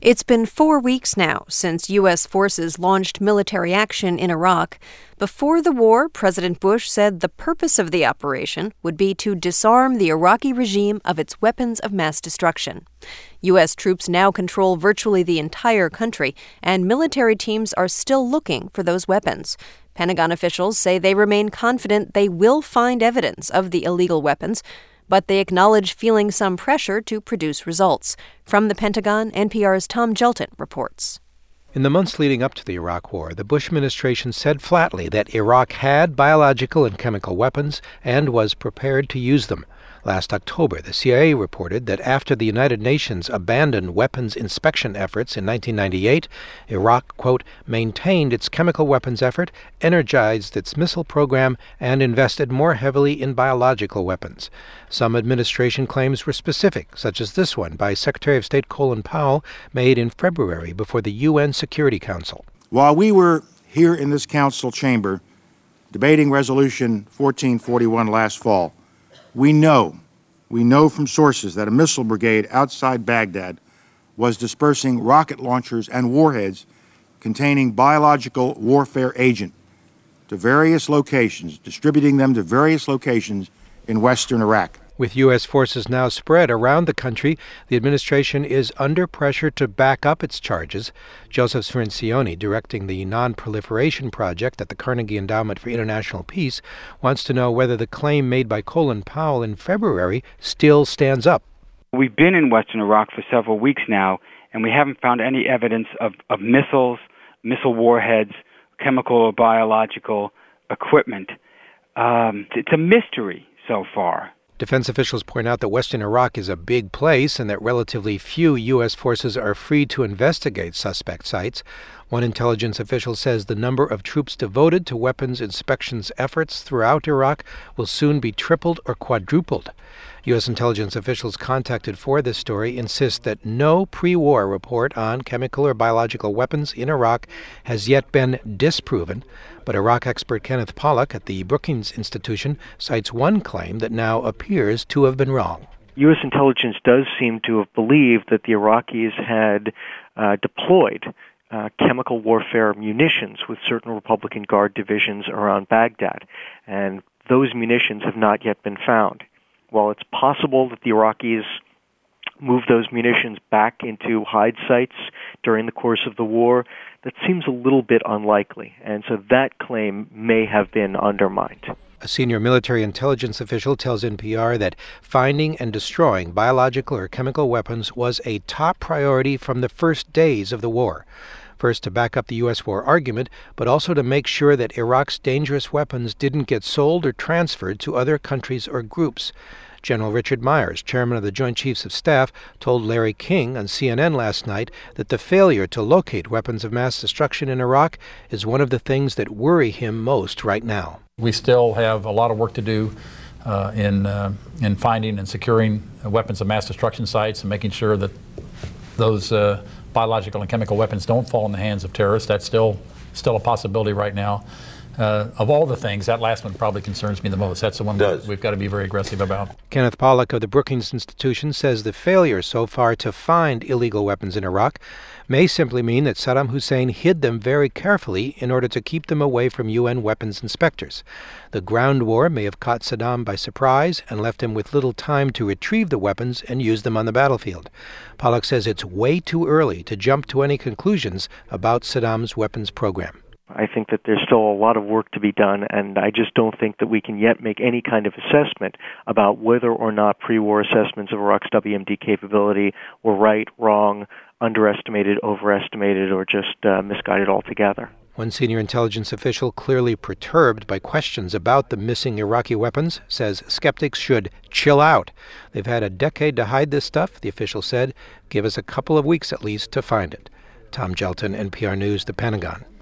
It's been 4 weeks now since U.S. forces launched military action in Iraq. Before the war, President Bush said the purpose of the operation would be to disarm the Iraqi regime of its weapons of mass destruction. U.S. troops now control virtually the entire country, and military teams are still looking for those weapons. Pentagon officials say they remain confident they will find evidence of the illegal weapons, but they acknowledge feeling some pressure to produce results. From the Pentagon, NPR's Tom Gjelten reports. In the months leading up to the Iraq War, the Bush administration said flatly that Iraq had biological and chemical weapons and was prepared to use them. Last October, the CIA reported that after the United Nations abandoned weapons inspection efforts in 1998, Iraq, quote, maintained its chemical weapons effort, energized its missile program, and invested more heavily in biological weapons. Some administration claims were specific, such as this one by Secretary of State Colin Powell, made in February before the UN Security Council. While we were here in this council chamber debating Resolution 1441 last fall, we know from sources that a missile brigade outside Baghdad was dispersing rocket launchers and warheads containing biological warfare agent to various locations, distributing them to various locations in western Iraq. With U.S. forces now spread around the country, the administration is under pressure to back up its charges. Joseph Cirincione, directing the Non-Proliferation Project at the Carnegie Endowment for International Peace, wants to know whether the claim made by Colin Powell in February still stands up. We've been in western Iraq for several weeks now, and we haven't found any evidence of missiles, missile warheads, chemical or biological equipment. It's a mystery so far. Defense officials point out that western Iraq is a big place and that relatively few U.S. forces are free to investigate suspect sites. One intelligence official says the number of troops devoted to weapons inspections efforts throughout Iraq will soon be tripled or quadrupled. U.S. intelligence officials contacted for this story insist that no pre-war report on chemical or biological weapons in Iraq has yet been disproven. But Iraq expert Kenneth Pollack at the Brookings Institution cites one claim that now appears to have been wrong. U.S. intelligence does seem to have believed that the Iraqis had deployed chemical warfare munitions with certain Republican Guard divisions around Baghdad, and those munitions have not yet been found. While it's possible that the Iraqis moved those munitions back into hide sites during the course of the war, that seems a little bit unlikely, and so that claim may have been undermined. A senior military intelligence official tells NPR that finding and destroying biological or chemical weapons was a top priority from the first days of the war. First, to back up the U.S. war argument, but also to make sure that Iraq's dangerous weapons didn't get sold or transferred to other countries or groups. General Richard Myers, chairman of the Joint Chiefs of Staff, told Larry King on CNN last night that the failure to locate weapons of mass destruction in Iraq is one of the things that worry him most right now. We still have a lot of work to do in finding and securing weapons of mass destruction sites and making sure that those biological and chemical weapons don't fall in the hands of terrorists. That's still a possibility right now. Of all the things, that last one probably concerns me the most. That's the one that we've got to be very aggressive about. Kenneth Pollack of the Brookings Institution says the failure so far to find illegal weapons in Iraq may simply mean that Saddam Hussein hid them very carefully in order to keep them away from UN weapons inspectors. The ground war may have caught Saddam by surprise and left him with little time to retrieve the weapons and use them on the battlefield. Pollack says it's way too early to jump to any conclusions about Saddam's weapons program. I think that there's still a lot of work to be done, and I just don't think that we can yet make any kind of assessment about whether or not pre-war assessments of Iraq's WMD capability were right, wrong, underestimated, overestimated, or just misguided altogether. One senior intelligence official, clearly perturbed by questions about the missing Iraqi weapons, says skeptics should chill out. They've had a decade to hide this stuff, the official said. Give us a couple of weeks at least to find it. Tom Gjelten, NPR News, The Pentagon.